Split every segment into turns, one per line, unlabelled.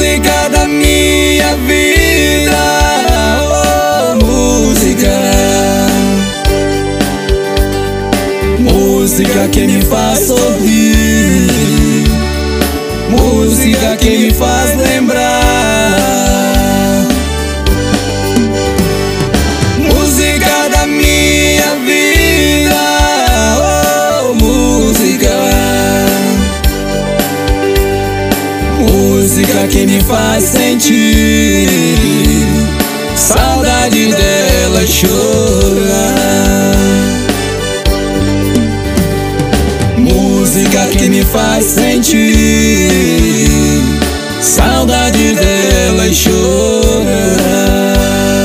Música da minha vida, oh, música. Música que me faz sorrir, música que me faz lembrar. Música da minha vida, oh, música. Música que me faz sentir saudade dela e chorar. Música que me faz sentir saudade dela e chorar.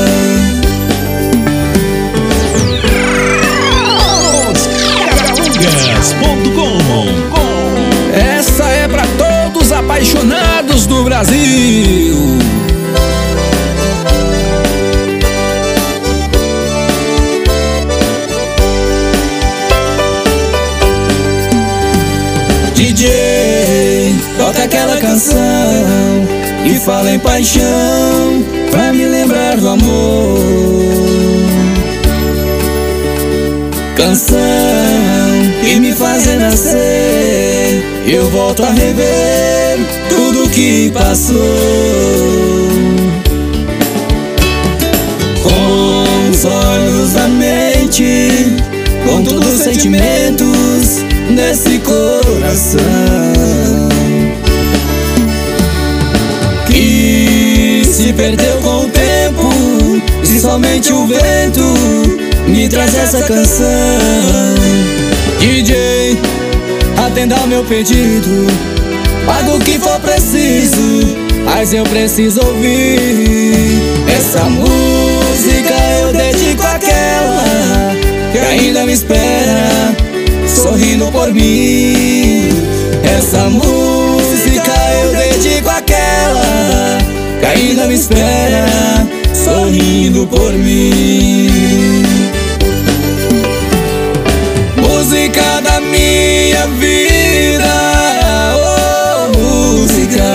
Essa é pra todos os apaixonados do Brasil. DJ, toca aquela canção e fala em paixão pra me lembrar do amor. Canção que me faz renascer, eu volto a rever tudo que passou. Com os olhos da mente, com todos os sentimentos desse coração que se perdeu com o tempo, e somente o vento me traz essa canção. DJ, atenda ao meu pedido, paga o que for preciso, mas eu preciso ouvir essa música. Eu dedico àquela que ainda me espera, sorrindo por mim. Essa música eu dedico àquela que ainda me espera, sorrindo por mim. Música da minha vida, oh, música.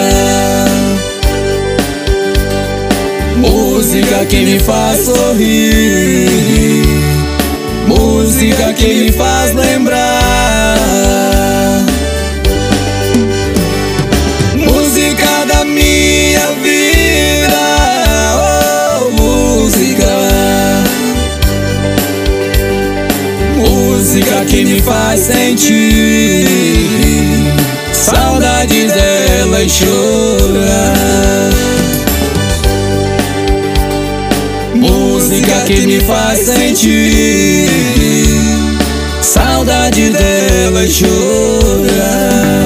Música que me faz sorrir, música que me faz lembrar. Música da minha vida, oh, música. Música que me faz sentir saudade dela e chorar. Música que me faz sentir saudade dela e chorar.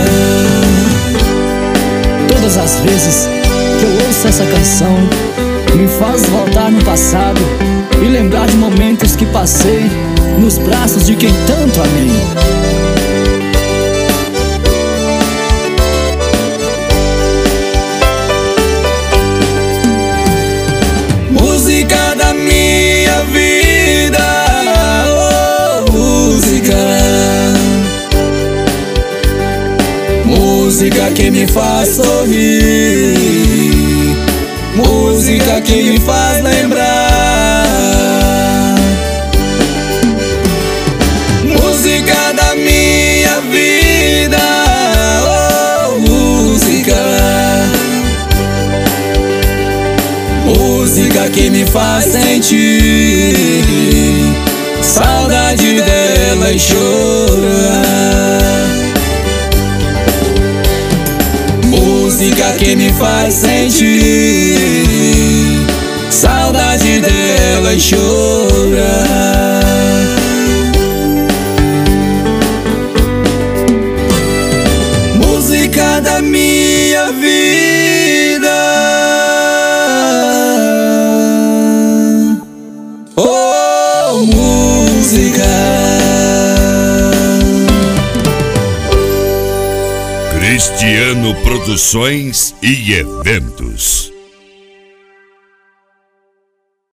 Todas as vezes que eu ouço essa canção, me faz voltar no passado e lembrar de momentos que passei nos braços de quem tanto amei.
Música da minha vida, oh, música. Música que me faz sorrir, música que me faz lembrar. Música da minha vida, oh, música. Música que me faz sentir saudade dela e chorar. Música que me faz sentir saudade dela e chorar. Música da minha vida, oh, música.
Cristiano Produções e Eventos.